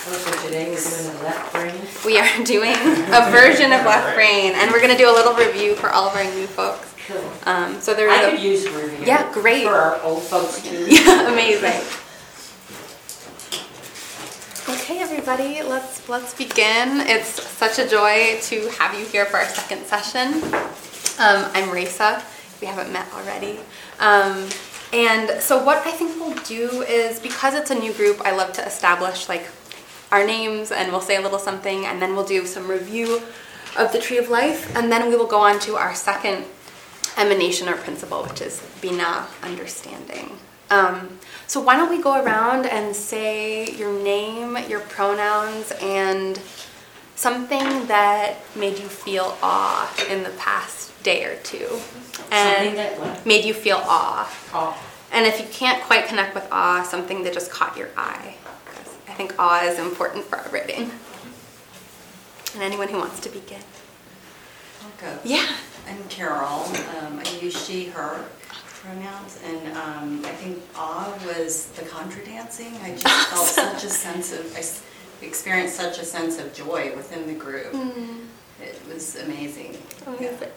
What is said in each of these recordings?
So today we're doing the left brain? We are doing a version of Left Brain, and we're going to do a little review for all of our new folks. Cool. So there's I could use a review. Yeah, great. For our old folks too. Yeah, amazing. Okay, everybody, let's begin. It's such a joy to have you here for our second session. I'm Raisa, if we haven't met already. And so what I think we'll do is, because it's a new group, I love to establish like our names, and we'll say a little something, and then we'll do some review of the Tree of Life, and then we will go on to our second emanation or principle, which is Binah, understanding. So why don't we go around and say your name, your pronouns, and something that made you feel awe in the past day or two. Something that what? Made you feel awe. Awe. And if you can't quite connect with awe, something that just caught your eye. Because I think awe is important for our writing. And anyone who wants to begin. I'll go. Yeah. I'm Carol. I use she, her pronouns, and I think awe was the contra dancing. I just felt such a sense of, I experienced such a sense of joy within the group. Mm. It was amazing. Amazing. Yeah.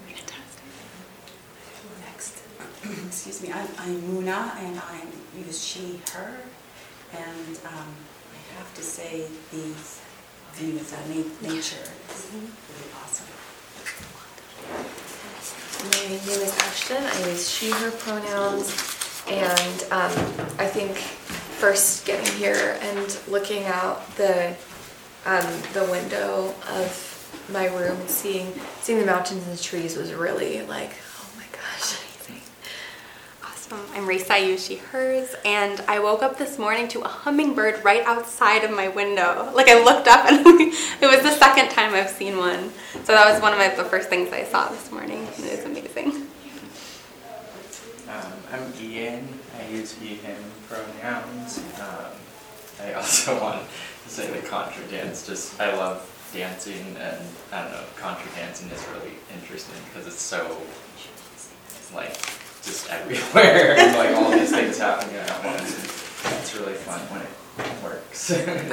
Next, excuse me, I'm Muna, and I use she, her, and I have to say these views on nature is really awesome. My name is Ashton. I use she, her pronouns, and I think first getting here and looking out the window of my room, seeing the mountains and the trees was really like, oh my gosh, amazing. Awesome. I'm Raisa, I use she, hers, and I woke up this morning to a hummingbird right outside of my window. Like I looked up and it was the second time I've seen one. So that was one of the first things I saw this morning, and it was amazing. I'm Ian. I use he, him pronouns. I also want to say the contra dance. Just I love dancing, and I don't know, contra dancing is really interesting because it's so like just everywhere, and like all these things happening at once. And it's really fun when it works.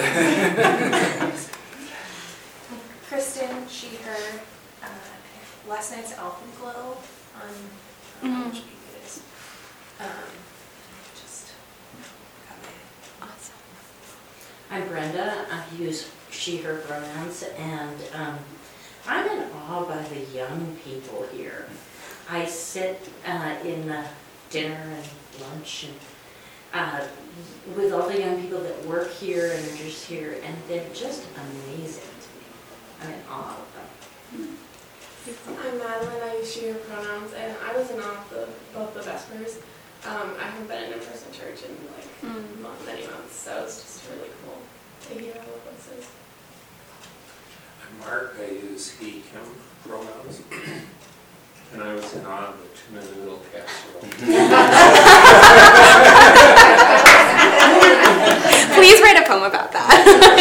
Kristen, she, her. Last night's Alpenglow on I don't know which week it is. Just got my Awesome. I'm Brenda. I use she, her pronouns, and I'm in awe by the young people here. I sit in dinner and lunch and with all the young people that work here and are just here, and they're just amazing to me. I'm in awe of them. I'm Madeline, I use she, her pronouns, and I was in awe of both the Vespers. I haven't been in in-person church in like many months, so it's just really cool to hear all the voices. I'm Mark, I use he, him pronouns, and I was in awe of the 2-minute little casserole. Please write a poem about that.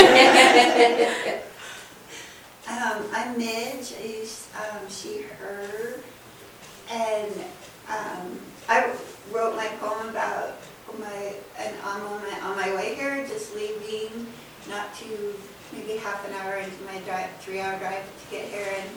I'm Midge. I use she, her, and I wrote my poem about on my way here, just leaving, not too, maybe half an hour into my 3-hour drive to get here, and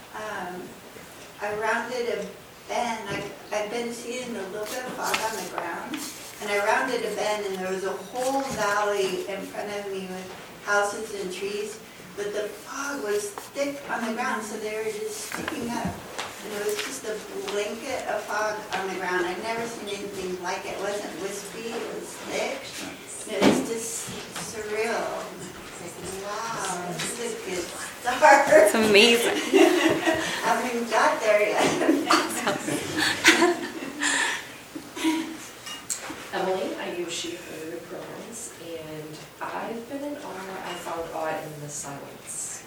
I rounded a bend. I've been seeing a little bit of fog on the ground, and I rounded a bend, and there was a whole valley in front of me with houses and trees. But the fog was thick on the ground, so they were just sticking up. And it was just a blanket of fog on the ground. I'd never seen anything like it. It wasn't wispy, it was thick. And it was just surreal. It's like, wow, this is a good start. It's amazing. I haven't even got there yet. Emily, I use she, her pronouns, and I've been in awe. I found awe in the silence.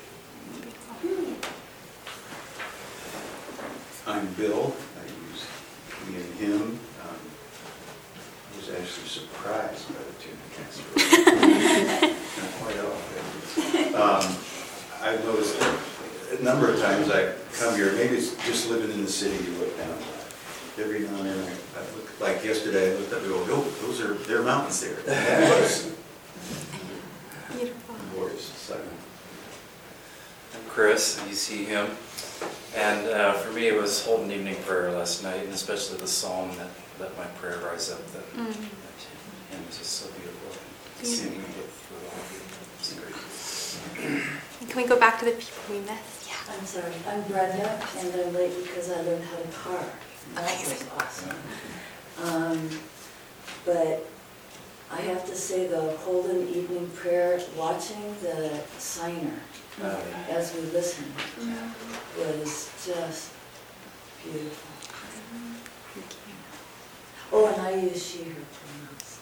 I'm Bill. I use he and him. I was actually surprised by the 2-minute casserole. Not quite all. I've noticed that a number of times I come here, maybe it's just living in the city, you look down. Every now and then, I look, like yesterday, I looked up and go, oh, there are mountains there. Beautiful. Second. I'm Chris, and you see him. And for me, it was holding evening prayer last night, and especially the song that "Let My Prayer Rise Up." That hymn was just so beautiful. Singing with all of you. It's great. Can we go back to the people we missed? Yeah. I'm sorry, I'm Brenda, and I'm late because I learned how to carve. That was awesome. But I have to say the Holden evening prayer, watching the signer as we listened was just beautiful. Oh, and I use she, her pronouns.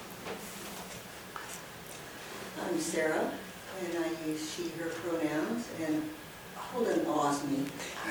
I'm Sarah, and I use she, her pronouns, and Holden awes me.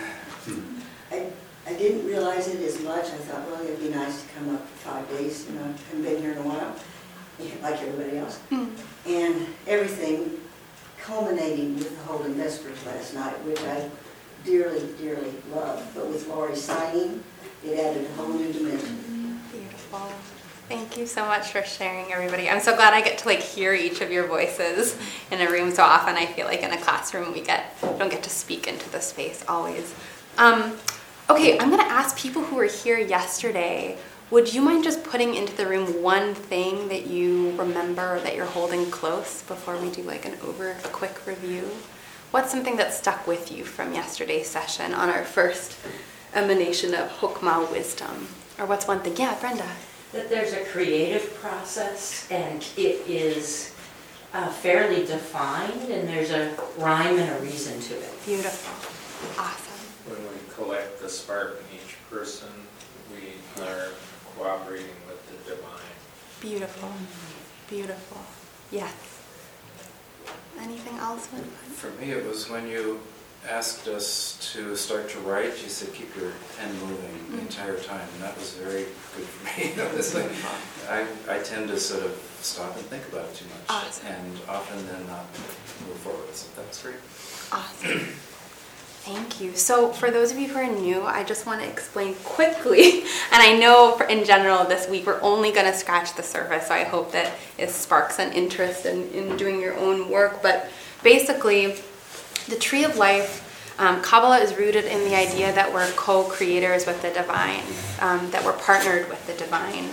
I didn't realize it as much. I thought, well, it'd be nice to come up for 5 days, you know, I haven't been here in a while, like everybody else. And everything culminating with the Holden Vespers last night, which I dearly, dearly loved. But with Lori signing, it added a whole new dimension. Beautiful. Thank you so much for sharing, everybody. I'm so glad I get to hear each of your voices in a room so often. I feel like in a classroom we don't get to speak into the space always. Okay, I'm going to ask people who were here yesterday, would you mind just putting into the room one thing that you remember or that you're holding close before we do a quick review? What's something that stuck with you from yesterday's session on our first emanation of Chokmah wisdom? Or what's one thing? Yeah, Brenda. That there's a creative process and it is fairly defined and there's a rhyme and a reason to it. Beautiful. Awesome. When we collect the spark in each person, we are cooperating with the divine. Beautiful. Beautiful. Yes. Anything else? For me, it was when you asked us to start to write, you said keep your pen moving the entire time, and that was very good for me. It's I tend to sort of stop and think about it too much, and often then not move forward, so that was great. Awesome. Thank you. So for those of you who are new, I just want to explain quickly, and I know in general this week we're only going to scratch the surface, so I hope that it sparks an interest in doing your own work, but basically the Tree of Life, Kabbalah is rooted in the idea that we're co-creators with the divine, that we're partnered with the divine,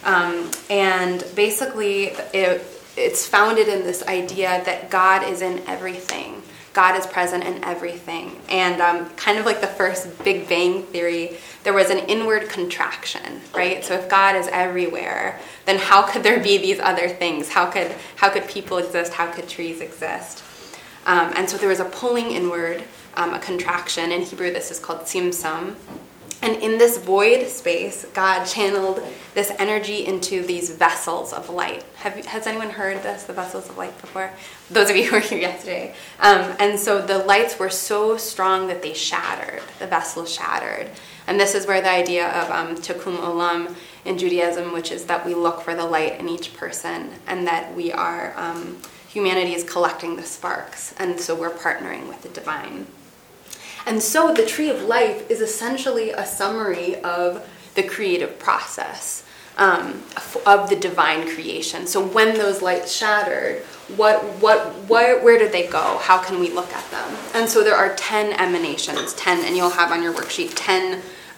and basically it's founded in this idea that God is in everything. God is present in everything. And kind of like the first Big Bang theory, there was an inward contraction, right? So if God is everywhere, then how could there be these other things? How could people exist? How could trees exist? And so there was a pulling inward, a contraction. In Hebrew, this is called tzimtzum. And in this void space, God channeled this energy into these vessels of light. Has anyone heard this, the vessels of light, before? Those of you who were here yesterday. And so the lights were so strong that they shattered. The vessels shattered. And this is where the idea of tikkun olam in Judaism, which is that we look for the light in each person, and that we are, humanity is collecting the sparks. And so we're partnering with the divine. And so the Tree of Life is essentially a summary of the creative process of the divine creation. So when those lights shattered, where did they go? How can we look at them? And so there are 10 emanations, 10, and you'll have on your worksheet 10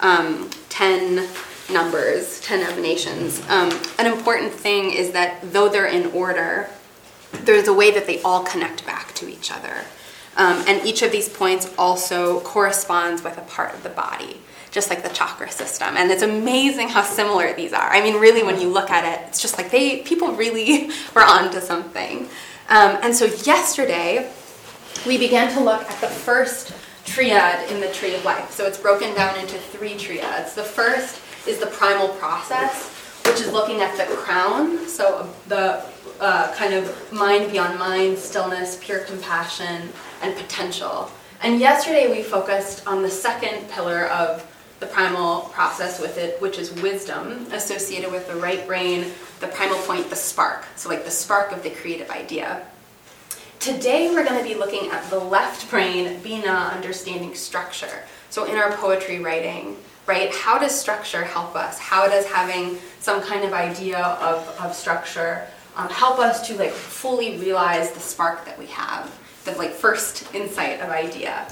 numbers, 10 emanations. An important thing is that though they're in order, there's a way that they all connect back to each other. And each of these points also corresponds with a part of the body, just like the chakra system. And it's amazing how similar these are. I mean, really, when you look at it, it's just like people really were onto something. And so yesterday, we began to look at the first triad in the Tree of Life. So it's broken down into 3 triads. The first is the primal process, which is looking at the crown, so the kind of mind beyond mind, stillness, pure compassion, and potential. And yesterday we focused on the second pillar of the primal process with it, which is wisdom, associated with the right brain, the primal point, the spark. So like the spark of the creative idea. Today we're going to be looking at the left brain, Bina, understanding structure. So in our poetry writing, right, how does structure help us? How does having some kind of idea of structure help us to like fully realize the spark that we have, the like first insight of idea.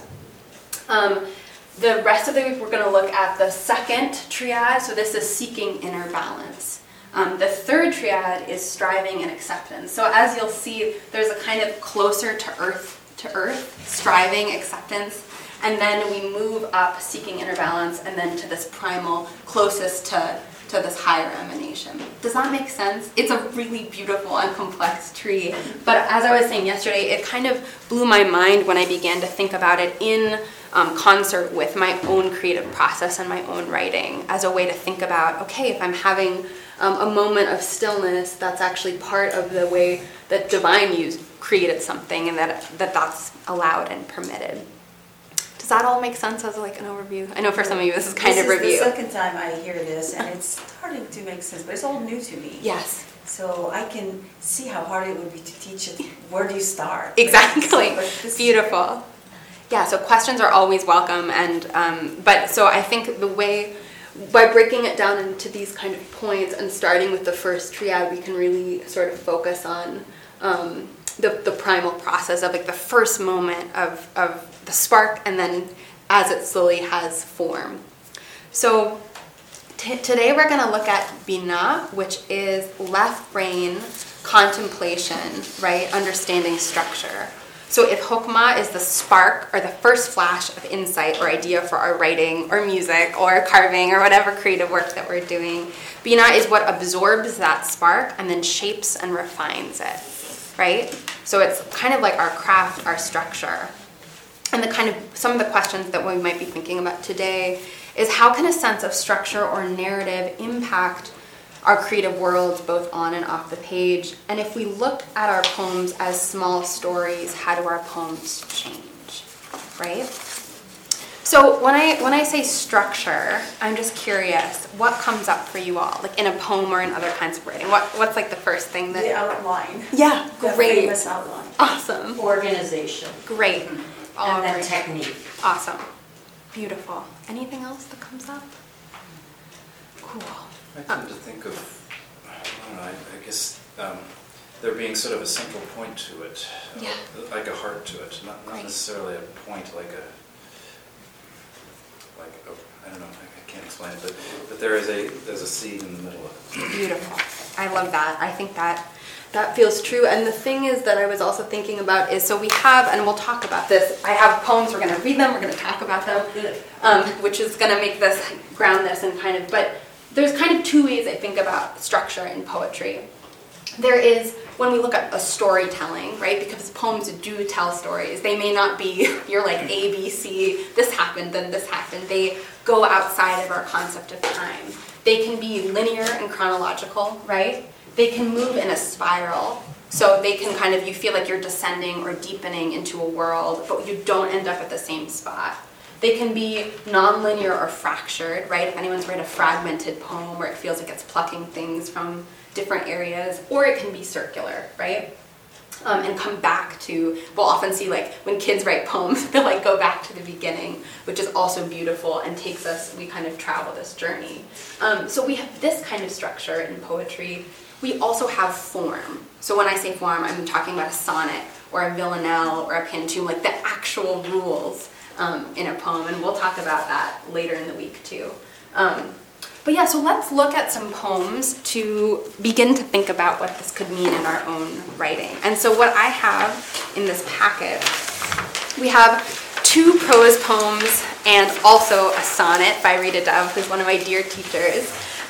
The rest of the week we're going to look at the second triad, so this is seeking inner balance. The third triad is striving and acceptance. So as you'll see, there's a kind of closer to earth, striving, acceptance, and then we move up seeking inner balance, and then to this primal, closest to this higher emanation. Does that make sense? It's a really beautiful and complex tree, but as I was saying yesterday, it kind of blew my mind when I began to think about it in concert with my own creative process and my own writing as a way to think about, okay, if I'm having a moment of stillness, that's actually part of the way that divine created something, and that's allowed and permitted. Does that all make sense as like an overview? I know for some of you this is kind of review. This is the second time I hear this, and it's starting to make sense, but it's all new to me. Yes. So I can see how hard it would be to teach it. Where do you start? Exactly. Beautiful. Yeah, so questions are always welcome, and but so I think the way, by breaking it down into these kind of points and starting with the first triad, we can really sort of focus on the primal process of like the first moment of the spark, and then as it slowly has form. So today we're going to look at Binah, which is left brain contemplation, right? Understanding structure. So if Chokmah is the spark or the first flash of insight or idea for our writing or music or carving or whatever creative work that we're doing, Binah is what absorbs that spark and then shapes and refines it, right? So it's kind of like our craft, our structure. And the kind of some of the questions that we might be thinking about today is how can a sense of structure or narrative impact our creative worlds both on and off the page? And if we look at our poems as small stories, how do our poems change, right? So when I say structure, I'm just curious, what comes up for you all, like in a poem or in other kinds of writing? What's like the first thing that... The outline. Yeah, the great. famous outline. Awesome. Organization. Great. And then technique. Awesome. Beautiful. Anything else that comes up? Cool. I tend to think of, I don't know, I guess there being sort of a central point to it, like a heart to it, not necessarily a point like a, I don't know, I can't explain it, but there's a seed in the middle of it. Beautiful. I love that. I think that feels true. And the thing is that I was also thinking about is, so we have, and we'll talk about this, I have poems, we're going to read them, we're going to talk about them, which is going to make this, ground this and kind of, but there's kind of two ways I think about structure in poetry. There is when we look at a storytelling, right? Because poems do tell stories. They may not be, you're like A, B, C, this happened, then this happened. They go outside of our concept of time. They can be linear and chronological, right? They can move in a spiral. So they can kind of, you feel like you're descending or deepening into a world, but you don't end up at the same spot. They can be nonlinear or fractured, right? If anyone's read a fragmented poem where it feels like it's plucking things from different areas, or it can be circular, right? And come back to, we'll often see like when kids write poems, they'll like go back to the beginning, which is also beautiful and takes us, we kind of travel this journey. So we have this kind of structure in poetry. We also have form. So when I say form, I'm talking about a sonnet or a villanelle or a pantoum, like the actual rules in a poem, and we'll talk about that later in the week too. But yeah, so let's look at some poems to begin to think about what this could mean in our own writing. And so what I have in this packet, we have 2 prose poems and also a sonnet by Rita Dove, who's one of my dear teachers.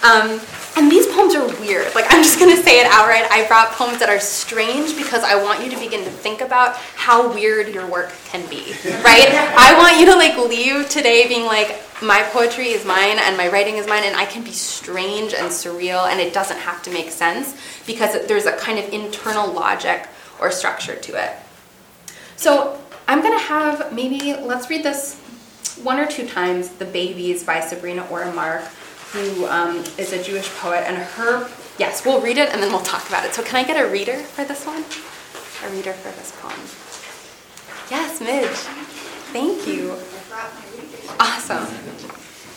And these poems are weird. Like, I'm just going to say it outright. I brought poems that are strange because I want you to begin to think about how weird your work can be, right? I want you to, like, leave today being like, my poetry is mine and my writing is mine, and I can be strange and surreal, and it doesn't have to make sense because there's a kind of internal logic or structure to it. So I'm going to have maybe, let's read this 1 or 2 times, The Babies by Sabrina Ora-Mark, who is a Jewish poet, and her, yes, we'll read it and then we'll talk about it. So can I get a reader for this one? A reader for this poem. Yes, Midge. Thank you. I brought my readers. Awesome.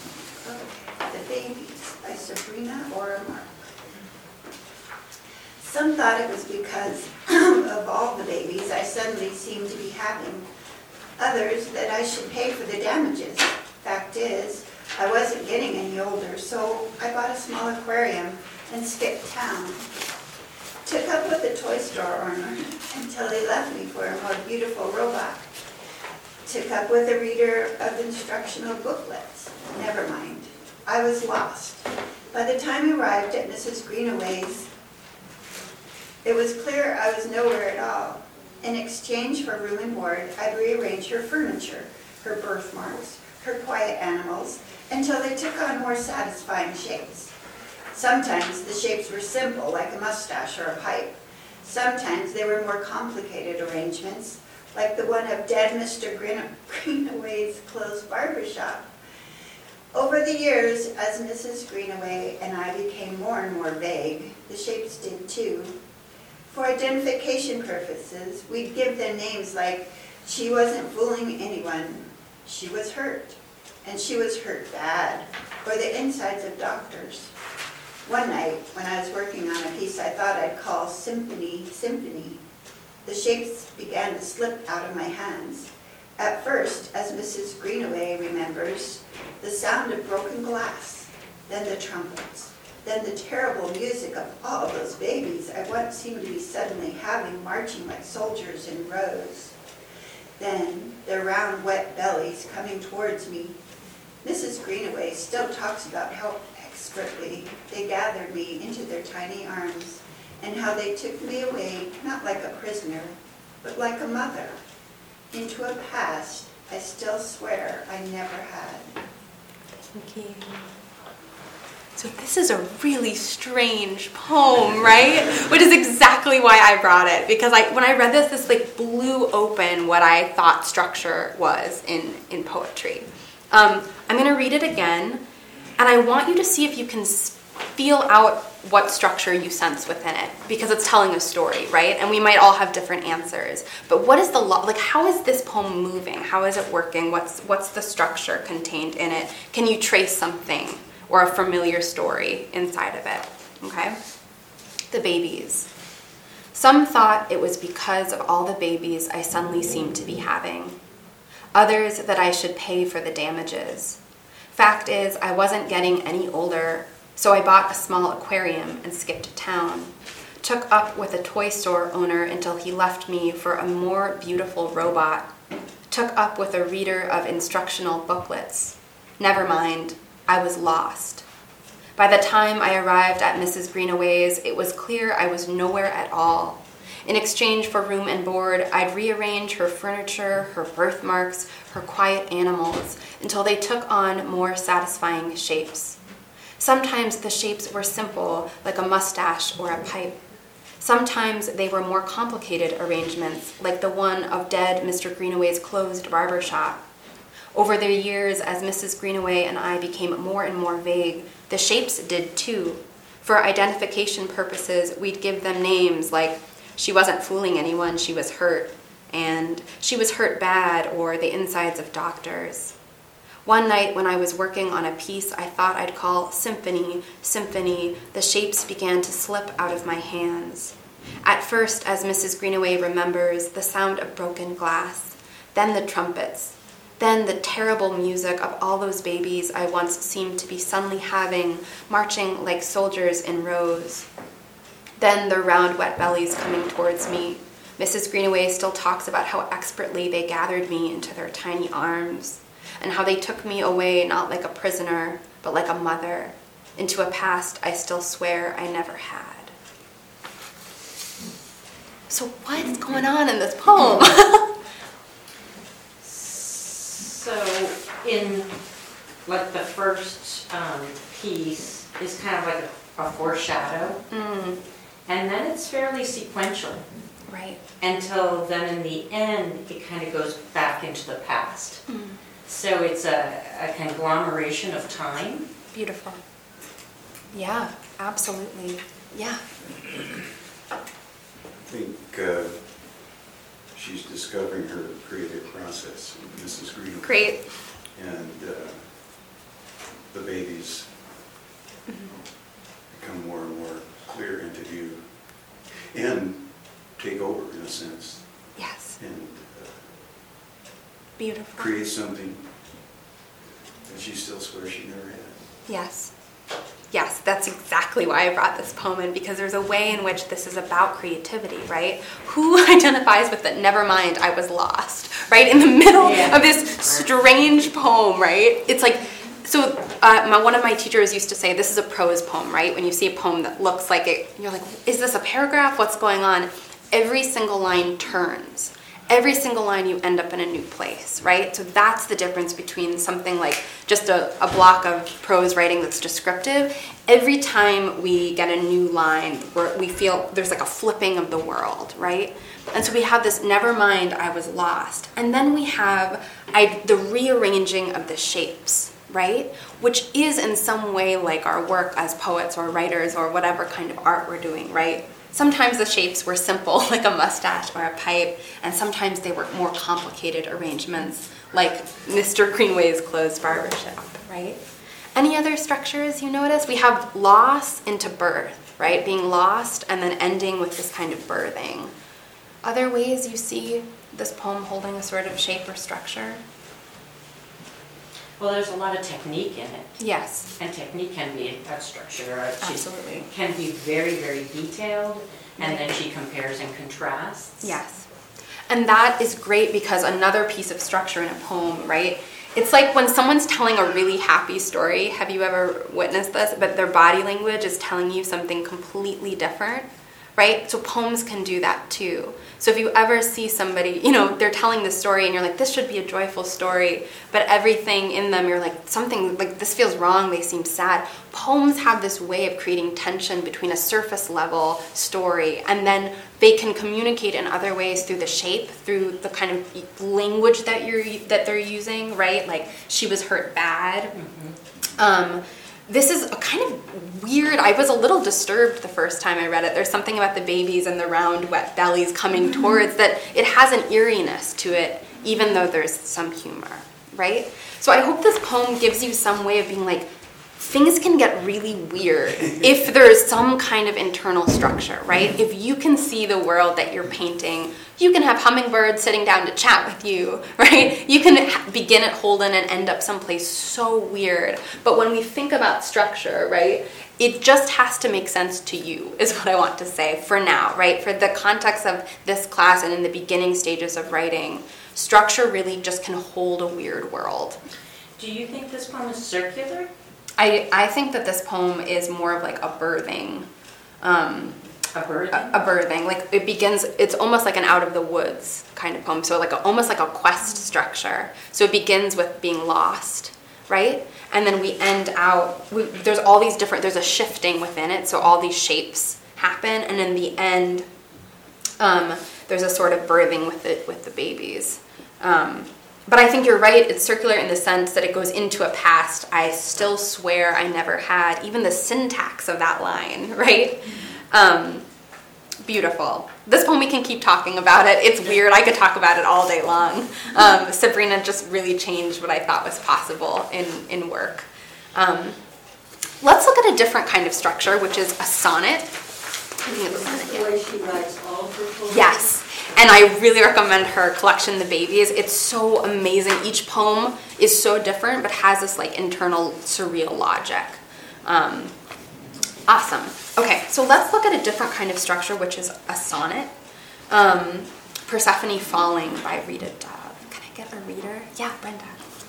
The Babies by Sabrina Ora-Mark. Some thought it was because of all the babies I suddenly seemed to be having. Others that I should pay for the damages. Fact is, I wasn't getting any older, so I bought a small aquarium and skipped town. Took up with the toy store owner until they left me for a more beautiful robot. Took up with a reader of instructional booklets. Never mind. I was lost. By the time I arrived at Mrs. Greenaway's, it was clear I was nowhere at all. In exchange for room and board, I'd rearrange her furniture, her birthmarks, her quiet animals, until they took on more satisfying shapes. Sometimes the shapes were simple, like a mustache or a pipe. Sometimes they were more complicated arrangements, like the one of dead Mr. Greenaway's closed barbershop. Over the years, as Mrs. Greenaway and I became more and more vague, the shapes did too. For identification purposes, we'd give them names like, she wasn't fooling anyone, she was hurt, and she was hurt bad, or the insides of doctors. One night, when I was working on a piece I thought I'd call Symphony, the shapes began to slip out of my hands. At first, as Mrs. Greenaway remembers, the sound of broken glass, then the trumpets, then the terrible music of all those babies I once seemed to be suddenly having marching like soldiers in rows. Then their round, wet bellies coming towards me. Mrs. Greenaway still talks about how expertly they gathered me into their tiny arms and how they took me away, not like a prisoner, but like a mother, into a past I still swear I never had. Thank you. So this is a really strange poem, right? Which is exactly why I brought it, because when I read this like blew open what I thought structure was in poetry. I'm going to read it again, and I want you to see if you can feel out what structure you sense within it, because it's telling a story, right? And we might all have different answers. But what is the how is this poem moving? How is it working? What's the structure contained in it? Can you trace something or a familiar story inside of it? Okay? The babies. Some thought it was because of all the babies I suddenly seemed to be having. Others that I should pay for the damages. Fact is, I wasn't getting any older, so I bought a small aquarium and skipped town. Took up with a toy store owner until he left me for a more beautiful robot. Took up with a reader of instructional booklets. Never mind, I was lost. By the time I arrived at Mrs. Greenaway's, it was clear I was nowhere at all. In exchange for room and board, I'd rearrange her furniture, her birthmarks, her quiet animals, until they took on more satisfying shapes. Sometimes the shapes were simple, like a mustache or a pipe. Sometimes they were more complicated arrangements, like the one of dead Mr. Greenaway's closed barber shop. Over the years, as Mrs. Greenaway and I became more and more vague, the shapes did too. For identification purposes, we'd give them names like, she wasn't fooling anyone, she was hurt, and she was hurt bad, or the insides of doctors. One night when I was working on a piece I thought I'd call Symphony, the shapes began to slip out of my hands. At first, as Mrs. Greenaway remembers, the sound of broken glass, then the trumpets, then the terrible music of all those babies I once seemed to be suddenly having, marching like soldiers in rows. Then their round, wet bellies coming towards me. Mrs. Greenaway still talks about how expertly they gathered me into their tiny arms, and how they took me away not like a prisoner, but like a mother, into a past I still swear I never had. So what's going on in this poem? So in like the first piece is kind of like a foreshadow. And then it's fairly sequential. Right. Until then in the end, it kind of goes back into the past. So it's a conglomeration of time. Beautiful. Yeah, absolutely. Yeah. I think she's discovering her creative process, Mrs. Greenaway. Great. And the babies become more and more clear into view. and take over in a sense, Yes. and Beautiful. create something that she still swears she never had. Yes. Yes, that's exactly why I brought this poem in, because there's a way in which this is about creativity, right? Who identifies with it? Never mind, I was lost, right? In the middle of this strange poem, right? It's like, so one of my teachers used to say, this is a prose poem, right? When you see a poem that looks like it, you're like, is this a paragraph? What's going on? Every single line turns. Every single line you end up in a new place, right? So that's the difference between something like just a block of prose writing that's descriptive. Every time we get a new line, we feel there's like a flipping of the world, right? And so we have this, never mind, I was lost. And then we have the rearranging of the shapes, right? Which is in some way like our work as poets or writers or whatever kind of art we're doing, right? Sometimes the shapes were simple, like a mustache or a pipe, and sometimes they were more complicated arrangements, like Mr. Greenway's closed barbershop, right? Any other structures you notice? We have loss into birth, right? Being lost and then ending with this kind of birthing. Other ways you see this poem holding a sort of shape or structure? Well, there's a lot of technique in it. Yes. And technique can be a structure. Absolutely. She can be very, very detailed, and then she compares and contrasts. Yes. And that is great because another piece of structure in a poem, right? It's like when someone's telling a really happy story, have you ever witnessed this? But their body language is telling you something completely different, right? So poems can do that too. So if you ever see somebody, they're telling this story and you're like, this should be a joyful story, but everything in them, you're like, something like this feels wrong, they seem sad. Poems have this way of creating tension between a surface level story, and then they can communicate in other ways through the shape, through the kind of language that they're using, right? Like, she was hurt bad. Mm-hmm. This is a kind of weird, I was a little disturbed the first time I read it. There's something about the babies and the round, wet bellies coming towards that it has an eeriness to it, even though there's some humor, right? So I hope this poem gives you some way of being like, things can get really weird if there's some kind of internal structure, right? If you can see the world that you're painting, you can have hummingbirds sitting down to chat with you, right? You can begin at Holden and end up someplace so weird. But when we think about structure, right, it just has to make sense to you, is what I want to say for now, right? For the context of this class and in the beginning stages of writing, structure really just can hold a weird world. Do you think this poem is circular? I think that this poem is more of like a birthing. A birthing. Like it begins, it's almost like an out of the woods kind of poem. So like almost like a quest structure. So it begins with being lost, right? And then we end out, there's all these different, there's a shifting within it. So all these shapes happen. And in the end, there's a sort of birthing with the babies. But I think you're right, it's circular in the sense that it goes into a past I still swear I never had, even the syntax of that line, right? Beautiful. This poem, we can keep talking about it. It's weird, I could talk about it all day long. Sabrina just really changed what I thought was possible in work. Let's look at a different kind of structure, which is a sonnet. The way she writes all her poems. Yes. And I really recommend her collection, The Babies. It's so amazing. Each poem is so different, but has this like internal surreal logic. Awesome. Okay, so let's look at a different kind of structure, which is a sonnet. Persephone Falling by Rita Dove. Can I get a reader? Yeah, Brenda.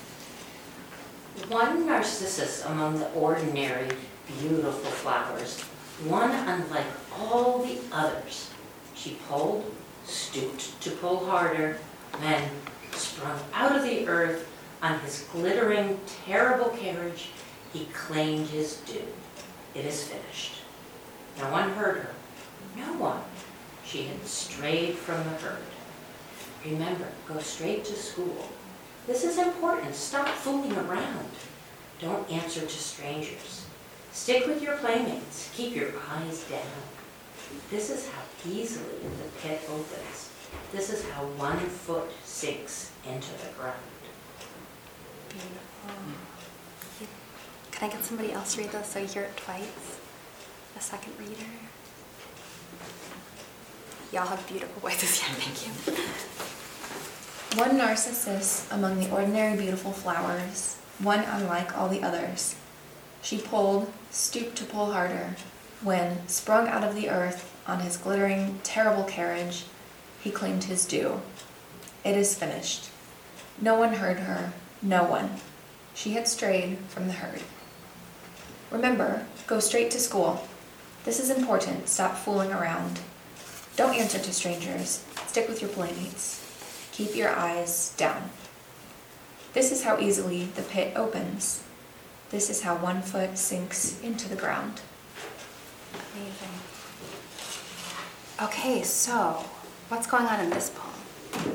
One Narcissus among the ordinary, beautiful flowers, one unlike all the others. She pulled, stooped to pull harder, then sprung out of the earth on his glittering, terrible carriage. He claimed his due. It is finished. No one heard her. No one. She had strayed from the herd. Remember, go straight to school. This is important. Stop fooling around. Don't answer to strangers. Stick with your playmates. Keep your eyes down. This is how easily the pit opens. This is how 1 foot sinks into the ground. Beautiful. Can I get somebody else to read this so you hear it twice? A second reader. Y'all have beautiful voices. Yeah, thank you. One narcissus among the ordinary beautiful flowers, one unlike all the others. She pulled, stooped to pull harder, when, sprung out of the earth on his glittering, terrible carriage, he claimed his due. It is finished. No one heard her, no one. She had strayed from the herd. Remember, go straight to school. This is important, stop fooling around. Don't answer to strangers, stick with your playmates. Keep your eyes down. This is how easily the pit opens. This is how 1 foot sinks into the ground. Amazing. Okay, so what's going on in this poem?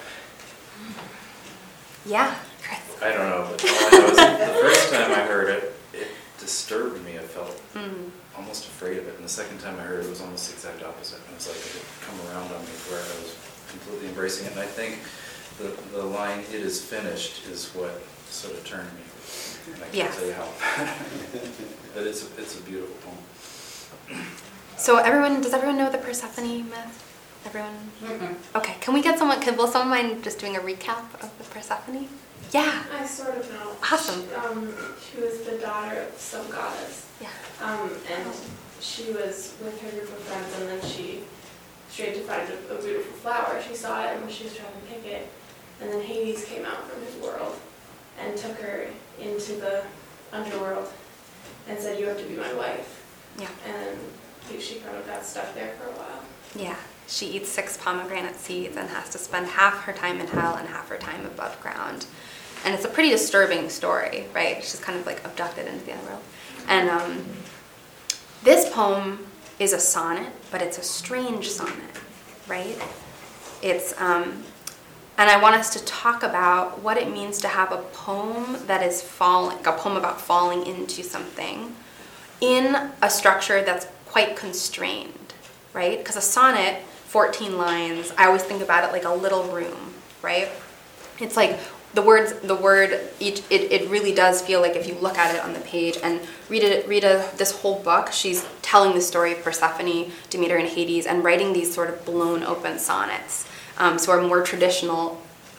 Yeah, Chris. I don't know, but all I know is the first time I heard it, it disturbed me. I felt almost afraid of it. And the second time I heard it, it was almost the exact opposite. It was like it had come around on me where I was completely embracing it. And I think the line, "it is finished," is what sort of turned me. And I can't tell you how. But it's a beautiful poem. So does everyone know the Persephone myth? Everyone? Okay, will someone mind just doing a recap of the Persephone? Yeah. I sort of know. Awesome. She was the daughter of some goddess. Yeah. And she was with her group of friends, and then she strayed to find a beautiful flower. She saw it, and she was trying to pick it. And then Hades came out from his world and took her into the underworld and said, "You have to be my wife." Yeah. And she kind of got stuck there for a while. Yeah. She eats 6 pomegranate seeds and has to spend half her time in hell and half her time above ground. And it's a pretty disturbing story, right? She's kind of like abducted into the underworld. And this poem is a sonnet, but it's a strange sonnet, right? It's, and I want us to talk about what it means to have a poem that is a poem about falling into something in a structure that's quite constrained, right? Because a sonnet, 14 lines, I always think about it like a little room, right? It's like the word each, it really does feel like if you look at it on the page and read this whole book, she's telling the story of Persephone, Demeter, and Hades, and writing these sort of blown open sonnets. So a more traditional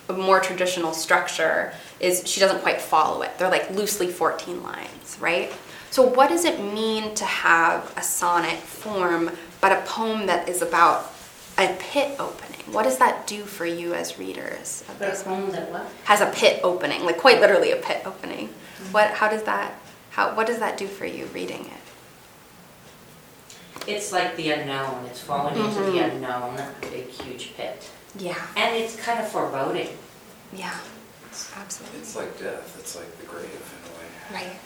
structure is, she doesn't quite follow it. They're like loosely 14 lines, right? So what does it mean to have a sonnet form, but a poem that is about a pit opening? What does that do for you as readers of this poem that what? Has a pit opening, like quite literally a pit opening. What does that do for you reading it? It's like the unknown. It's falling into the unknown, a big, huge pit. Yeah. And it's kind of foreboding. Yeah, absolutely. It's like death. It's like the grave in a way. Right.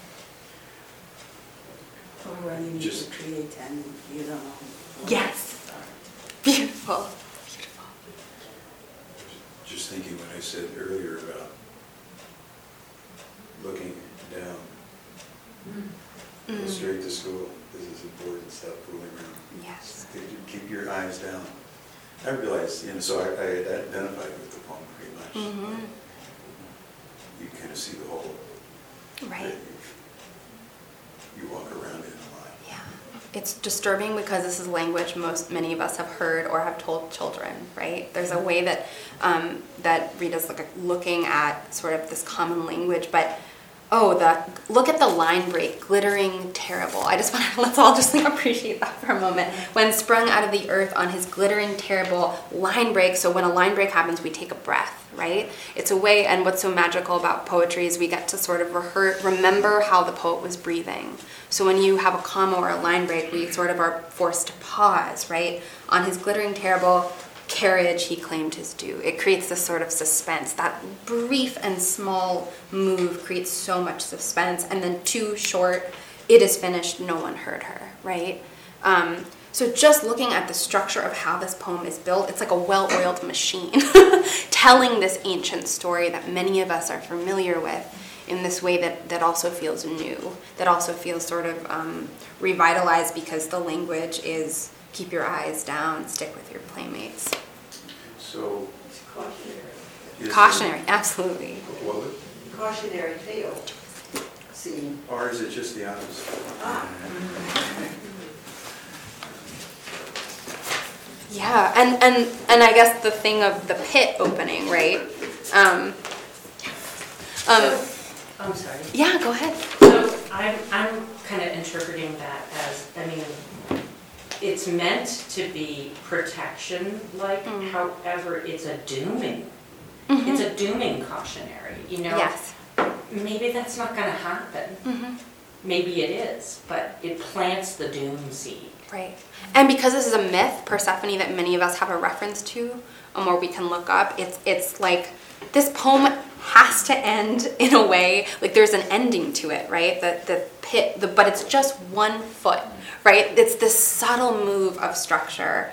Or when you need to create and you don't know. Yes. Beautiful. Beautiful. Just thinking what I said earlier about looking down. Go straight to school. This is important. Stop fooling around. Yes. Keep your eyes down. I realized, so I identified with the poem pretty much. Mm-hmm. You kind of see the whole. Right. You walk around it a lot. Yeah. It's disturbing because this is language many of us have heard or have told children, right? There's a way that that Rita's looking at sort of this common language, but look at the line break, glittering terrible. I just want to, let's all just appreciate that for a moment. When sprung out of the earth on his glittering terrible line break. So when a line break happens, we take a breath, right? It's a way, and what's so magical about poetry is we get to sort of remember how the poet was breathing. So when you have a comma or a line break, we sort of are forced to pause, right? On his glittering terrible carriage, he claimed his due. It creates this sort of suspense. That brief and small move creates so much suspense. And then too short, it is finished, no one heard her, right? So just looking at the structure of how this poem is built, it's like a well-oiled machine telling this ancient story that many of us are familiar with in this way that also feels new, that also feels sort of revitalized because the language is keep your eyes down, stick with your playmates. So, It's cautionary. Cautionary, absolutely. What was it? Cautionary tale. See. Or is it just the opposite? Yeah, and I guess the thing of the pit opening, right? I'm sorry. Yeah, go ahead. So I'm kind of interpreting that as, I mean, it's meant to be protection, like, however, it's a dooming. It's a dooming cautionary, you know? Yes. Maybe that's not gonna happen. Maybe it is, but it plants the doom seed. Right. And because this is a myth, Persephone, that many of us have a reference to, or we can look up, it's like this poem has to end in a way, like there's an ending to it, right? The pit, but it's just 1 foot, right? It's this subtle move of structure.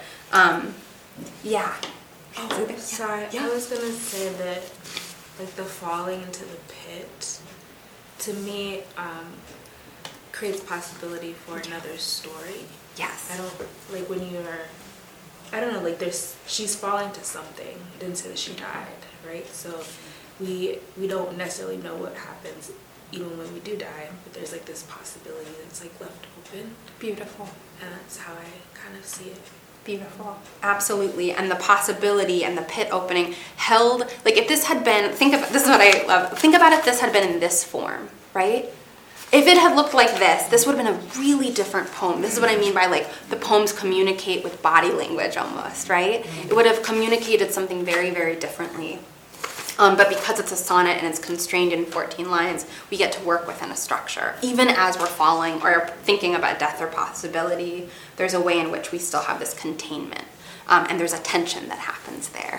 Yeah. Oh, sorry. Yeah. I was gonna say that, like, the falling into the pit, to me, creates possibility for another story. Yes. I don't, like, when you're, I don't know, like, she's falling to something. It didn't say that she died, right? So we don't necessarily know what happens even when we do die, but there's, like, this possibility that's, like, left open. Beautiful. And that's how I kind of see it. Beautiful. Absolutely. And the possibility and the pit opening held, like if this had been, this is what I love, think about if this had been in this form, right? If it had looked like this would have been a really different poem. This is what I mean by like the poems communicate with body language almost, right? It would have communicated something very, very differently. But because it's a sonnet and it's constrained in 14 lines, we get to work within a structure. Even as we're falling or thinking about death or possibility, there's a way in which we still have this containment. And there's a tension that happens there.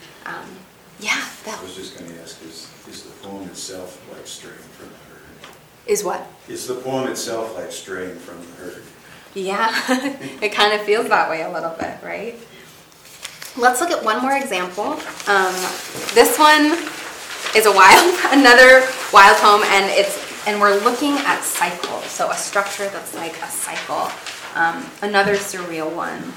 Yeah, Bill. I was just going to ask, is the poem itself like straying from the herd? Is what? Is the poem itself like straying from the herd? Yeah, it kind of feels that way a little bit, right? Let's look at one more example. This one is another wild poem, and we're looking at cycles. So a structure that's like a cycle. Another surreal one.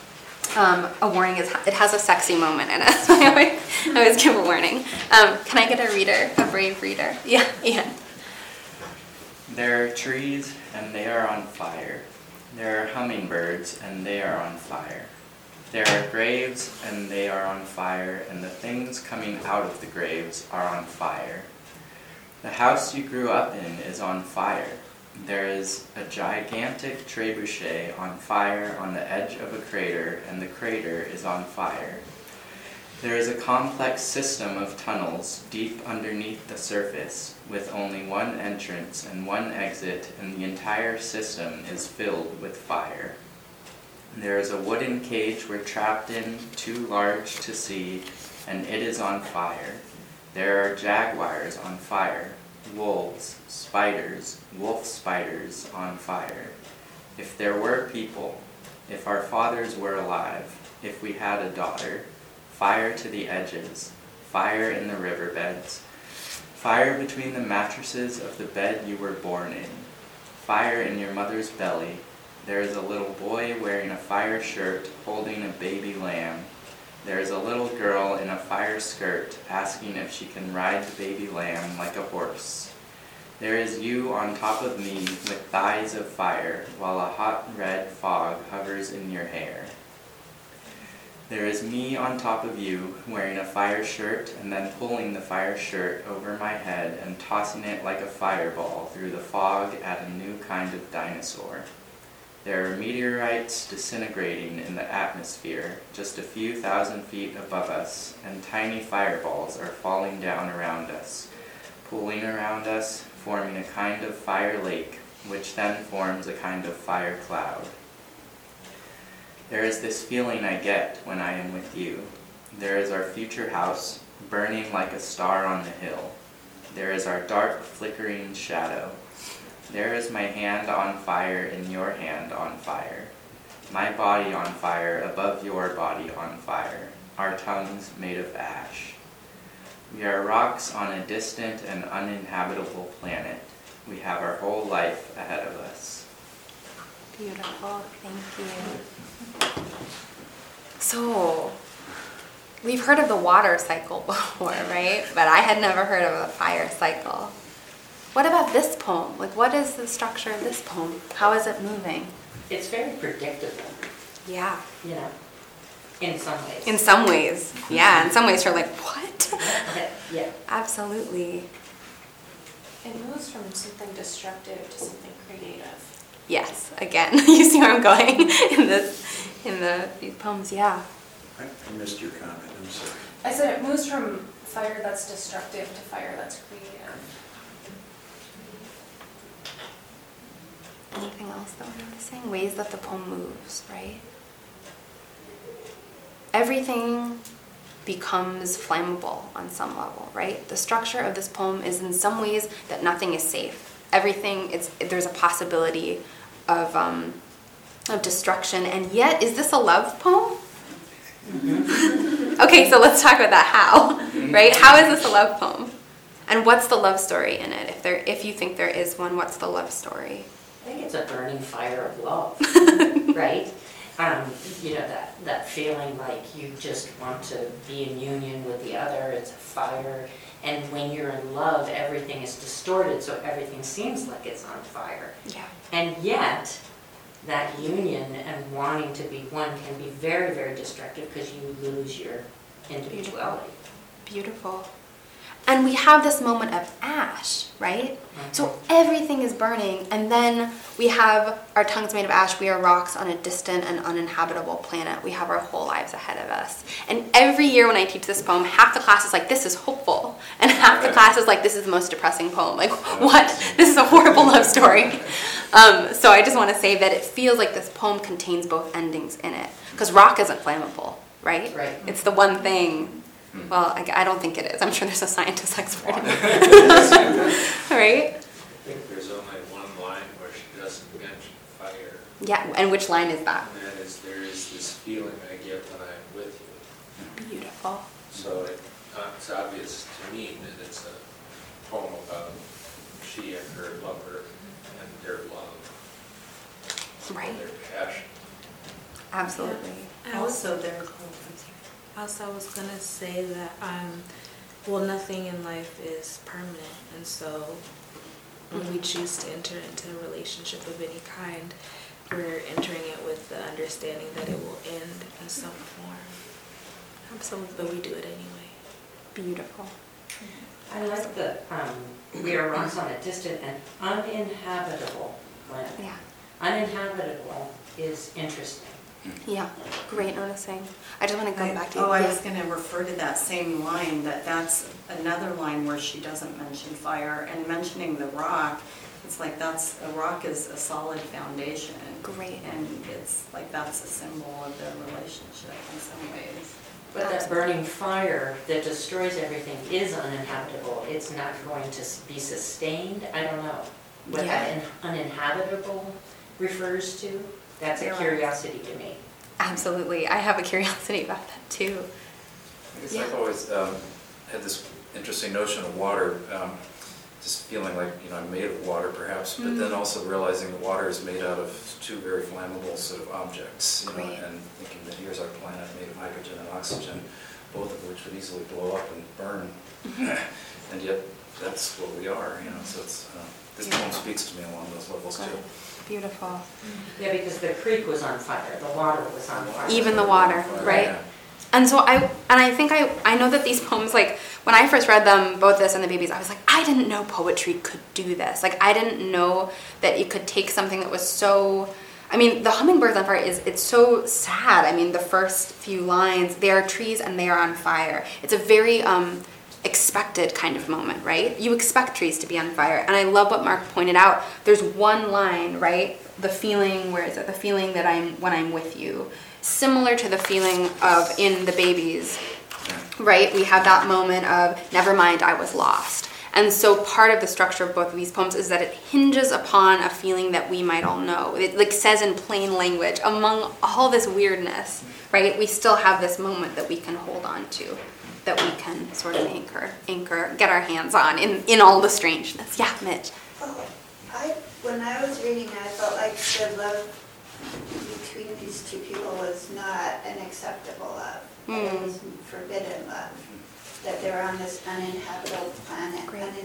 A warning is it has a sexy moment in it. So I always give a warning. Can I get a brave reader? Yeah, Ian. There are trees, and they are on fire. There are hummingbirds, and they are on fire. There are graves, and they are on fire, and the things coming out of the graves are on fire. The house you grew up in is on fire. There is a gigantic trebuchet on fire on the edge of a crater, and the crater is on fire. There is a complex system of tunnels deep underneath the surface, with only one entrance and one exit, and the entire system is filled with fire. There is a wooden cage we're trapped in, too large to see, and it is on fire. There are jaguars on fire, wolves, spiders, wolf spiders on fire. If there were people, if our fathers were alive, if we had a daughter, fire to the edges, fire in the riverbeds, fire between the mattresses of the bed you were born in, fire in your mother's belly. There is a little boy wearing a fire shirt holding a baby lamb. There is a little girl in a fire skirt asking if she can ride the baby lamb like a horse. There is you on top of me with thighs of fire while a hot red fog hovers in your hair. There is me on top of you wearing a fire shirt and then pulling the fire shirt over my head and tossing it like a fireball through the fog at a new kind of dinosaur. There are meteorites disintegrating in the atmosphere just a few thousand feet above us, and tiny fireballs are falling down around us, pooling around us, forming a kind of fire lake, which then forms a kind of fire cloud. There is this feeling I get when I am with you. There is our future house, burning like a star on the hill. There is our dark, flickering shadow. There is my hand on fire and your hand on fire. My body on fire above your body on fire. Our tongues made of ash. We are rocks on a distant and uninhabitable planet. We have our whole life ahead of us. Beautiful, thank you. So, we've heard of the water cycle before, right? But I had never heard of a fire cycle. What about this poem? Like, what is the structure of this poem? How is it moving? It's very predictable. Yeah. You know, In some ways. In some ways, yeah. In some ways, you're like, what? Yeah. Absolutely. It moves from something destructive to something creative. Yes. Again, you see where I'm going in these poems. Yeah. I missed your comment, I'm sorry. I said it moves from fire that's destructive to fire that's creative. Anything else that we're noticing? Ways that the poem moves, right? Everything becomes flammable on some level, right? The structure of this poem is in some ways that nothing is safe. Everything there's a possibility of destruction, and yet is this a love poem? Okay, so let's talk about that. How, right? How is this a love poem? And what's the love story in it? If you think there is one, what's the love story? I think it's a burning fire of love, right? You know, that feeling like you just want to be in union with the other. It's a fire. And when you're in love, everything is distorted, so everything seems like it's on fire. Yeah. And yet, that union and wanting to be one can be very, very destructive because you lose your individuality. Beautiful. And we have this moment of ash, right? So everything is burning, and then we have our tongues made of ash. We are rocks on a distant and uninhabitable planet. We have our whole lives ahead of us. And every year when I teach this poem, half the class is like, this is hopeful. And half the class is like, this is the most depressing poem. Like, what? This is a horrible love story. So I just want to say that it feels like this poem contains both endings in it. Because rock isn't flammable, right? Right. It's the one thing. Well, I don't think it is. I'm sure there's a scientist expert in it. Right? I think there's only one line where she doesn't mention fire. Yeah, and which line is that? And that is, there is this feeling I get when I'm with you. Beautiful. So it's obvious to me that it's a poem about she and her lover and their love. Right. Their passion. Absolutely. Also, Also, I was gonna say that, well, nothing in life is permanent, and so when we choose to enter into a relationship of any kind, we're entering it with the understanding that it will end in some form. Absolutely, but we do it anyway. Beautiful. I like the, we are rocks on a distant and uninhabitable planet. Yeah. Uninhabitable is interesting. Yeah, great noticing. I just want to go back to I was going to refer to that same line, that's another line where she doesn't mention fire, and mentioning the rock, it's like a rock is a solid foundation. Great. And it's like that's a symbol of their relationship in some ways. But that burning fire that destroys everything is uninhabitable. It's not going to be sustained. I don't know what that uninhabitable refers to. That's a curiosity to me. Absolutely. I have a curiosity about that too. I guess I've always had this interesting notion of water, just feeling like, I'm made of water perhaps, but then also realizing that water is made out of two very flammable sort of objects, and thinking that here's our planet made of hydrogen and oxygen, both of which would easily blow up and burn, and yet that's what we are, so it's, this poem speaks to me along those levels too. Beautiful. Yeah, because the creek was on fire, the water was on fire. Even the water, right? Yeah. And so I think I know that these poems, like when I first read them, both this and the babies, I was like, I didn't know poetry could do this. Like I didn't know that you could take something that was so, the hummingbirds on fire it's so sad. The first few lines, they are trees and they are on fire. It's a very expected kind of moment, right? You expect trees to be on fire. And I love what Mark pointed out. There's one line, right? The feeling, where is it? The feeling that when I'm with you. Similar to the feeling of in the babies, right? We have that moment of, never mind, I was lost. And so part of the structure of both of these poems is that it hinges upon a feeling that we might all know. It says in plain language, among all this weirdness, right? We still have this moment that we can hold on to, that we can sort of anchor, get our hands on in all the strangeness. Yeah, Mitch. When I was reading, I felt like the love between these two people was not an acceptable love. It was forbidden love. That they're on this uninhabitable planet,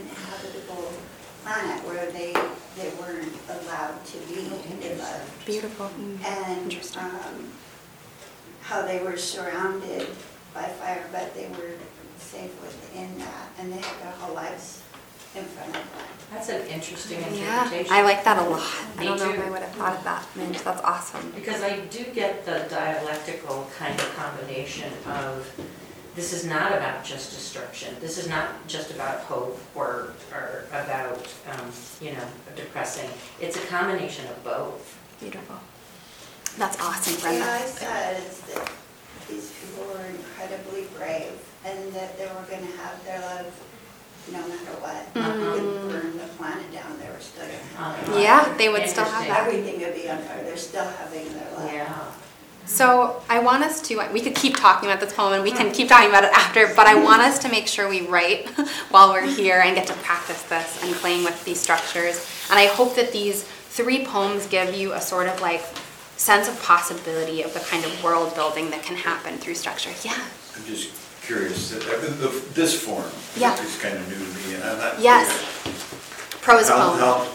where they weren't allowed to be in love. Beautiful. And how they were surrounded by fire, but they were safe within that, and they had their whole lives in front of them. That's an interesting Yeah, interpretation. I like that a lot. I Me don't know if too. I would have thought of that, Minge. That's awesome. Because I do get the dialectical kind of combination of, this is not about just destruction. This is not just about hope or about, depressing. It's a combination of both. Beautiful. That's awesome, Brenda. Yeah, I said is that these people were incredibly brave, and that they were going to have their love no matter what. You could burn the planet down, they were still going to have their Yeah, they would still have that. Everything would be on fire, they're still having their love. Yeah. So I want us to, we could keep talking about this poem and we can keep talking about it after, but I want us to make sure we write while we're here and get to practice this and playing with these structures. And I hope that these 3 poems give you a sort of like sense of possibility of the kind of world building that can happen through structure. Yeah. I'm just curious, this form Yeah. is kind of new to me, and I'm not. Yes. Prose poem.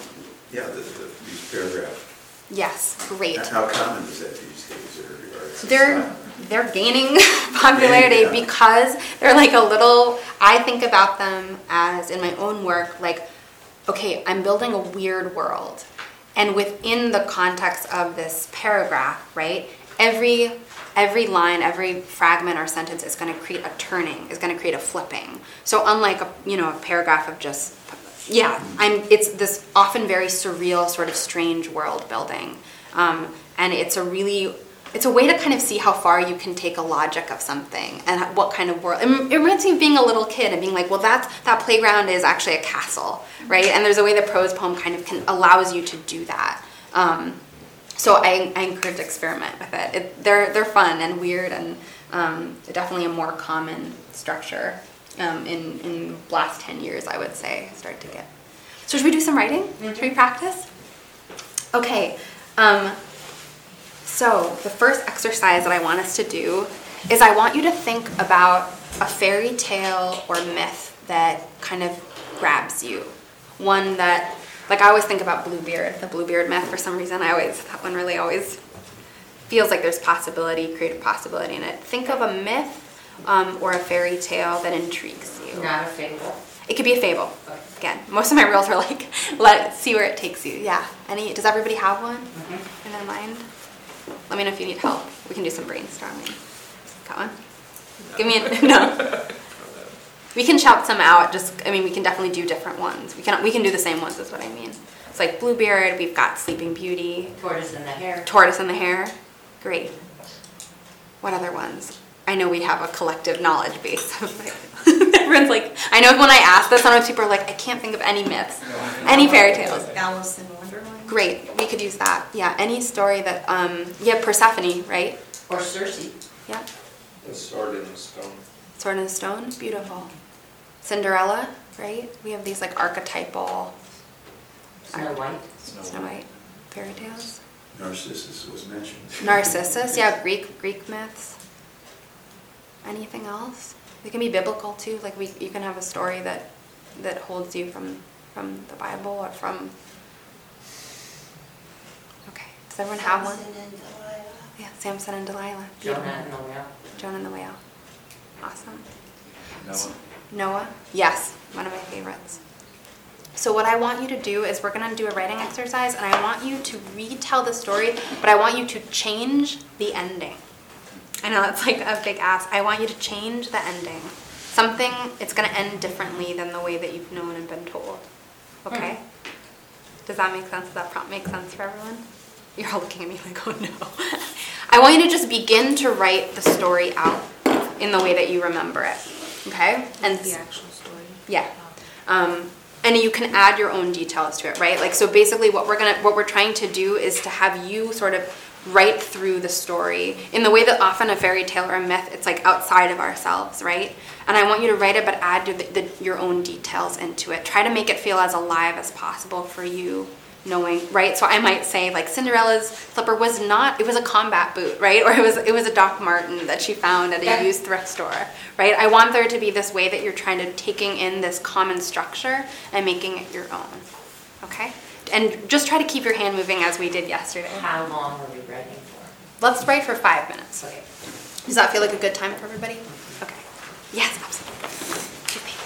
These paragraphs. Yes, great. How common is that these days? They're gaining popularity Yeah. because they're like a little, I think about them as in my own work, like, okay, I'm building a weird world. And within the context of this paragraph, right, every line, every fragment or sentence is going to create a turning, is going to create a flipping. So unlike a paragraph of just, it's this often very surreal, sort of strange world building. And it's a way to kind of see how far you can take a logic of something and what kind of world. It reminds me of being a little kid and being like, well, that playground is actually a castle, right? And there's a way the prose poem kind of allows you to do that. So I encourage experiment with it. They're fun and weird and definitely a more common structure in the last 10 years, I would say, started to get. So should we do some writing? Mm-hmm. Should we practice? Okay. So the first exercise that I want us to do is I want you to think about a fairy tale or myth that kind of grabs you. One that, like I always think about Bluebeard, the Bluebeard myth for some reason. That one really always feels like there's creative possibility in it. Think of a myth or a fairy tale that intrigues you. Not a fable. It could be a fable. Again, most of my reels are like, let's see where it takes you. Yeah. Does everybody have one in their mind? Let me know if you need help. We can do some brainstorming. Got one? Give me no. We can shout some out. We can definitely do different ones. We can do the same ones. Is what I mean. It's like Bluebeard. We've got Sleeping Beauty. Tortoise in the Hare. Tortoise in the Hare. Great. What other ones? I know we have a collective knowledge base. Everyone's like, I know when I ask this, sometimes people are like, I can't think of any myths, any fairy tales. Alice in Wonderland. Great, we could use that. Yeah, any story that, Persephone, right? Or Circe. Yeah. The Sword in the Stone. Sword in the Stone, beautiful. Cinderella, right? We have these like archetypal. Snow White. Snow White fairy tales. Narcissus was mentioned. Narcissus, yeah, Greek myths. Anything else? They can be biblical too. Like you can have a story that holds you from the Bible or from. Okay, does everyone have one? Samson and Delilah. Yeah, Samson and Delilah. Jonah and the Whale. Jonah and the Whale. Awesome. Noah. Noah? Yes, one of my favorites. So what I want you to do is we're going to do a writing exercise, and I want you to retell the story, but I want you to change the ending. I know that's like a big ask. I want you to change the ending. Something, it's going to end differently than the way that you've known and been told. Okay? Does that make sense? Does that prompt make sense for everyone? You're all looking at me like, oh no. I want you to just begin to write the story out in the way that you remember it. Okay? And the actual story. Yeah. And you can add your own details to it, right? Like, so basically what we're trying to do is to have you sort of write through the story in the way that often a fairy tale or a myth, it's like outside of ourselves, right? And I want you to write it, but add your own details into it. Try to make it feel as alive as possible for you, knowing, right? So I might say, like, Cinderella's slipper was a combat boot, right? Or it was a Doc Marten that she found at a used thrift store, right? I want there to be this way that you're trying to taking in this common structure and making it your own, okay? And just try to keep your hand moving as we did yesterday. How long are we writing for? Let's write for 5 minutes. Okay. Does that feel like a good time for everybody? Okay. Yes, absolutely. Good paper.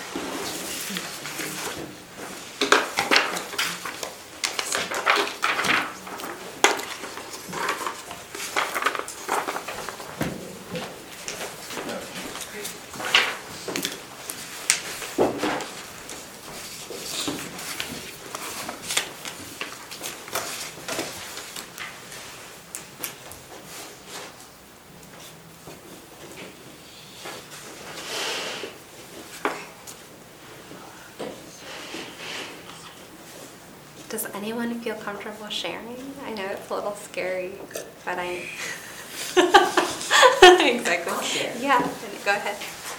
Does anyone feel comfortable sharing? I know it's a little scary, but I... Exactly. I'll share. Yeah, go ahead.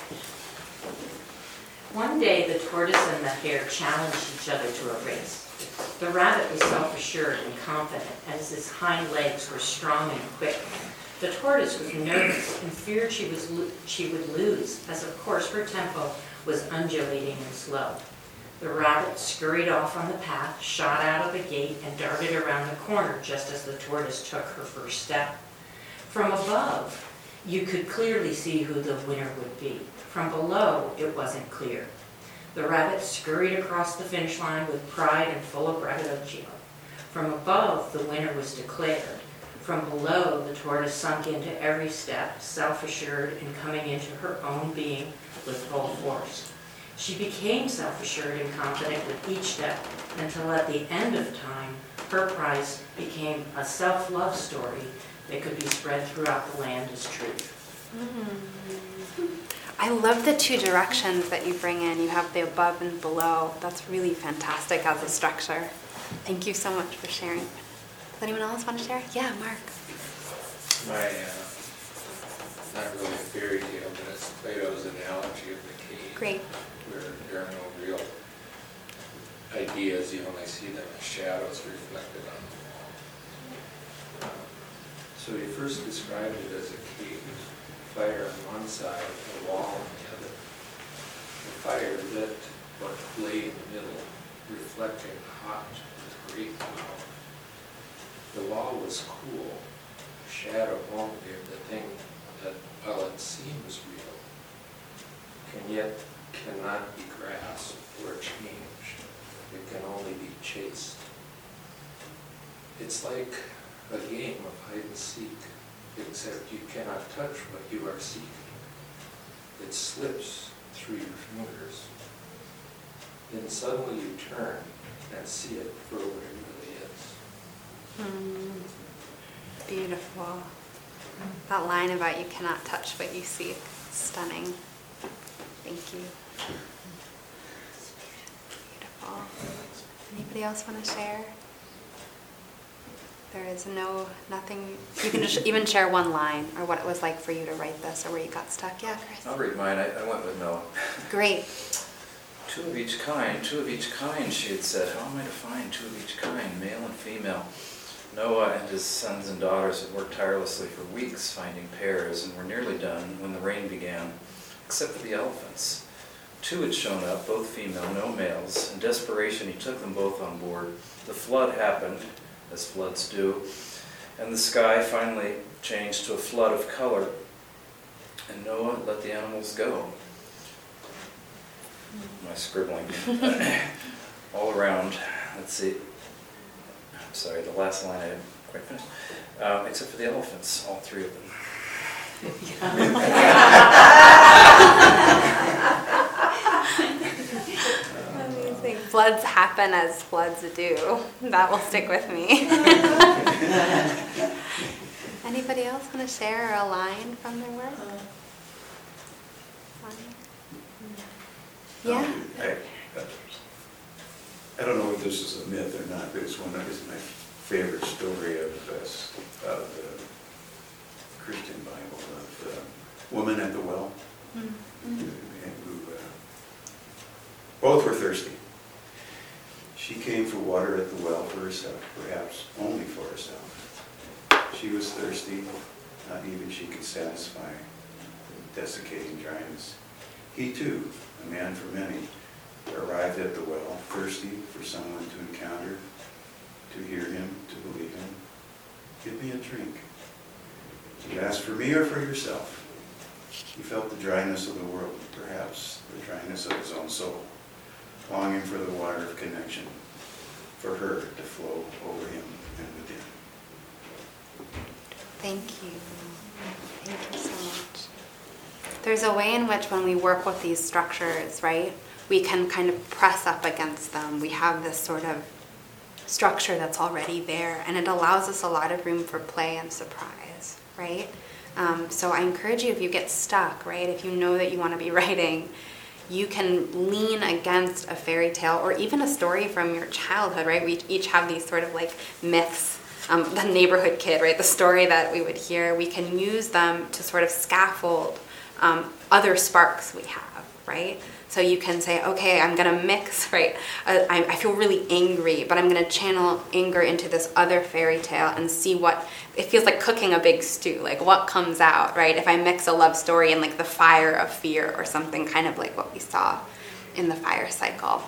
One day, the tortoise and the hare challenged each other to a race. The rabbit was self-assured and confident, as his hind legs were strong and quick. The tortoise was nervous and feared she would lose, as of course her tempo was undulating and slow. The rabbit scurried off on the path, shot out of the gate, and darted around the corner just as the tortoise took her first step. From above, you could clearly see who the winner would be. From below, it wasn't clear. The rabbit scurried across the finish line with pride and full of braggadocio. From above, the winner was declared. From below, the tortoise sunk into every step, self-assured and coming into her own being with full force. She became self-assured and confident with each step until at the end of time, her prize became a self-love story that could be spread throughout the land as truth. I love the two directions that you bring in. You have the above and below. That's really fantastic as a structure. Thank you so much for sharing. Does anyone else want to share? Yeah, Mark. My, not really a fairy tale, but it's Plato's analogy of the cave. Great. Where there are no real ideas, you only see them as shadows reflected on them. So he first described it as a cave, fire on one side, a wall on the other. The fire lit but lay in the middle, reflecting hot with great power. The wall was cool. Shadow won't give the thing that, while it seems real, can yet cannot be grasped or changed. It can only be chased. It's like a game of hide and seek, except you cannot touch what you are seeking. It slips through your fingers. Then suddenly you turn and see it for what it really is. Beautiful. That line about you cannot touch what you see. Stunning. Thank you. Beautiful. Anybody else want to share? There is nothing. You can just even share one line or what it was like for you to write this or where you got stuck. Yeah, Chris. I'll read mine. I went with Noah. Great. Two of each kind, she had said. How am I to find two of each kind, male and female? Noah and his sons and daughters had worked tirelessly for weeks finding pairs and were nearly done when the rain began, except for the elephants. Two had shown up, both female, no males. In desperation, he took them both on board. The flood happened, as floods do, and the sky finally changed to a flood of color, and Noah let the animals go. My scribbling. All around, let's see. I'm sorry, the last line I didn't quite finish. Except for the elephants, all three of them. Amazing. Floods happen as floods do. That will stick with me. Anybody else want to share a line from their work? Yeah. I don't know if this is a myth or not, but it's my favorite story of the Christian Bible, of the woman at the well, who both were thirsty. She came for water at the well for herself, perhaps only for herself. She was thirsty, not even she could satisfy the desiccating dryness. He too, a man for many, arrived at the well, thirsty for someone to encounter, to hear him, to believe him. Give me a drink. You ask for me or for yourself? He felt the dryness of the world, perhaps the dryness of his own soul, longing for the water of connection, for her to flow over him and within. Thank you. Thank you so much. There's a way in which when we work with these structures, right, we can kind of press up against them. We have this sort of structure that's already there, and it allows us a lot of room for play and surprise, right? So I encourage you, if you get stuck, right, if you know that you want to be writing, you can lean against a fairy tale or even a story from your childhood, right? We each have these sort of like myths, the neighborhood kid, right, the story that we would hear. We can use them to sort of scaffold other sparks we have, right? So you can say, okay, I'm going to mix, right? I feel really angry, but I'm going to channel anger into this other fairy tale and see what, it feels like cooking a big stew, like what comes out, right? If I mix a love story and like the fire of fear or something, kind of like what we saw in the fire cycle.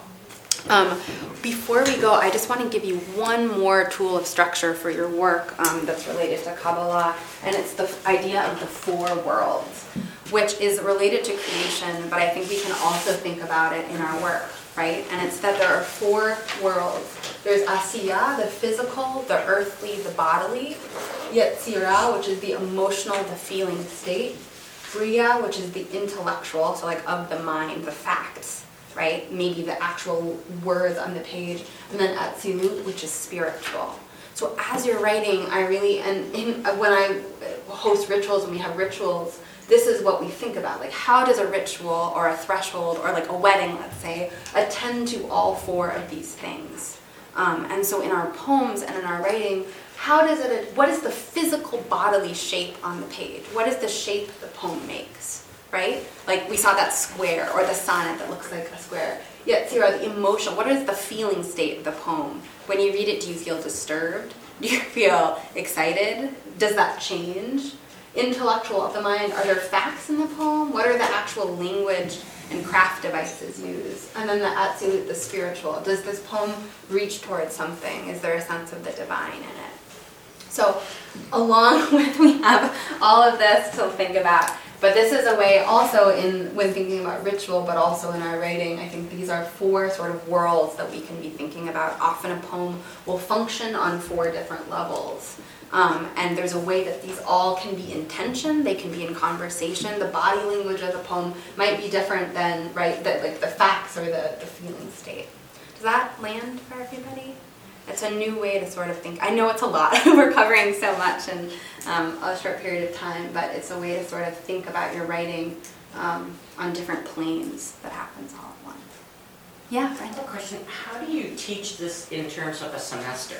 Before we go, I just want to give you one more tool of structure for your work that's related to Kabbalah, and it's the idea of the four worlds, which is related to creation, but I think we can also think about it in our work, right? And it's that there are four worlds. There's Asiya, the physical, the earthly, the bodily. Yetzirah, which is the emotional, the feeling state. Bria, which is the intellectual, so like of the mind, the facts, right? Maybe the actual words on the page. And then Atzilut, which is spiritual. So as you're writing, I really, when I host rituals, when we have rituals, this is what we think about. Like, how does a ritual or a threshold or like a wedding, let's say, attend to all four of these things? And so in our poems and in our writing, what is the physical bodily shape on the page? What is the shape the poem makes, right? Like we saw that square or the sonnet that looks like a square. Yetzirah, the emotion, what is the feeling state of the poem? When you read it, do you feel disturbed? Do you feel excited? Does that change? Intellectual of the mind, are there facts in the poem? What are the actual language and craft devices used? And then the Atzilut, the spiritual. Does this poem reach towards something? Is there a sense of the divine in it? So along with, we have all of this to think about, but this is a way also when thinking about ritual, but also in our writing, I think these are four sort of worlds that we can be thinking about. Often a poem will function on four different levels. And there's a way that these all can be in tension, they can be in conversation. The body language of the poem might be different than, right, like the facts or the feeling state. Does that land for everybody? It's a new way to sort of think. I know it's a lot. We're covering so much in a short period of time, but it's a way to sort of think about your writing on different planes that happens all at once. Yeah, I have a question. How do you teach this in terms of a semester?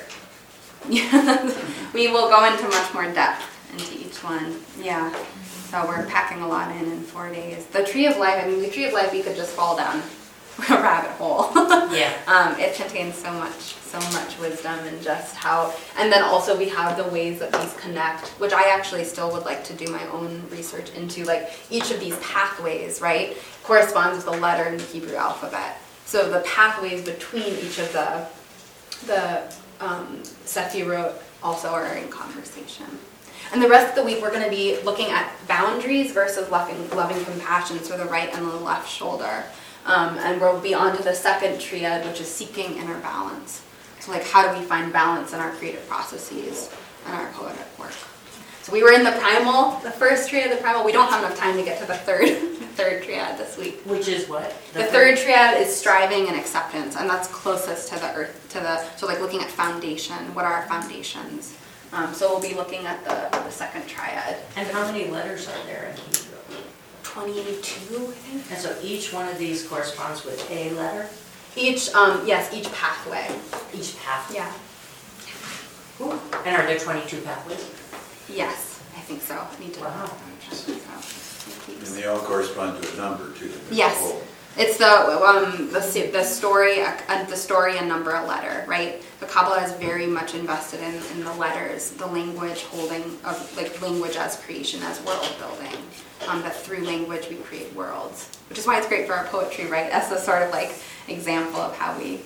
We will go into much more depth into each one. Yeah. So we're packing a lot in 4 days. The Tree of Life, the Tree of Life, we could just fall down a rabbit hole. Yeah. It contains so much wisdom and just how, and then also we have the ways that these connect, which I actually still would like to do my own research into, like each of these pathways, right, corresponds with a letter in the Hebrew alphabet. So the pathways between each of the Sefirot also are in conversation. And the rest of the week we're going to be looking at boundaries versus loving compassion, so the right and the left shoulder. And we'll be on to the second triad, which is seeking inner balance. So like, how do we find balance in our creative processes and our poetic work? So we were in the primal, the first triad, the primal. We don't have enough time to get to the third triad this week. Which is what? The third triad is striving and acceptance, and that's closest to the earth, so like looking at foundation. What are our foundations? So we'll be looking at the second triad. And how many letters are there in Hebrew? 22, I think. And so each one of these corresponds with a letter? Each pathway. Each pathway? Yeah. Ooh. And are there 22 pathways? Yes, I think so. I need to wow. And they all correspond to a number, too. Yes. It's the story and number a letter, right? The Kabbalah is very much invested in the letters, the language holding of like language as creation, as world building. That through language we create worlds, which is why it's great for our poetry, right? As a sort of like example of how we.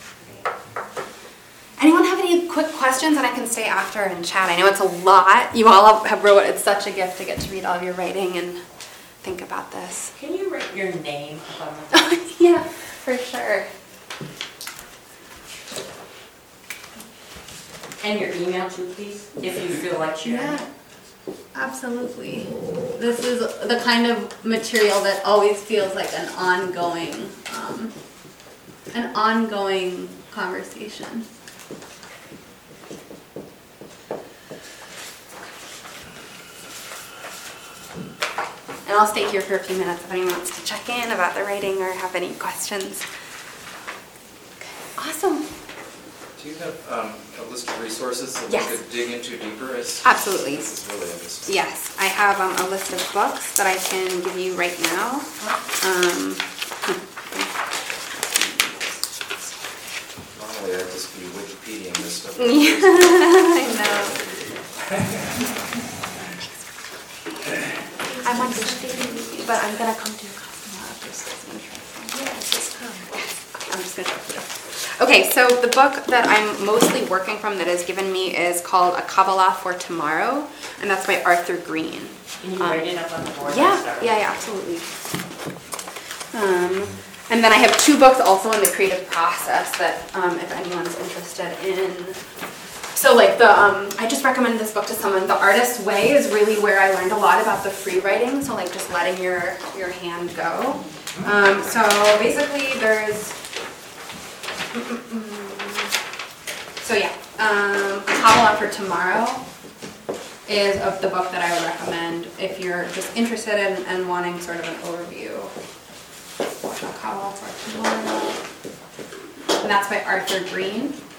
Anyone have any quick questions? And I can stay after and chat. I know it's a lot. You all have wrote. It's such a gift to get to read all of your writing and think about this. Can you write your name up on the Yeah, for sure. and your email too, please, if you feel like sharing? Yeah, absolutely. This is the kind of material that always feels like an ongoing conversation. And I'll stay here for a few minutes if anyone wants to check in about the writing or have any questions. Okay. Awesome. Do you have a list of resources that Yes. we could dig into deeper? Absolutely. This is really interesting. Yes, I have a list of books that I can give you right now. Normally I'd just be Wikipediaing this stuff. I know. I'm on Wikipediا, but I'm gonna come to your customer if this is interesting. Yeah, just come. Okay, I'm just gonna show you. Okay, so the book that I'm mostly working from that has given me is called A Kabbalah for Tomorrow, and that's by Arthur Green. Can you write it up on the board? Yeah, absolutely. And then I have 2 books also in the creative process that if anyone's interested in. So like I just recommended this book to someone. The Artist's Way is really where I learned a lot about the free writing. So like just letting your hand go. So basically there's, so yeah, Kabbalah for Tomorrow is of the book that I would recommend if you're just interested in and wanting sort of an overview. Kabbalah for Tomorrow. And that's by Arthur Green.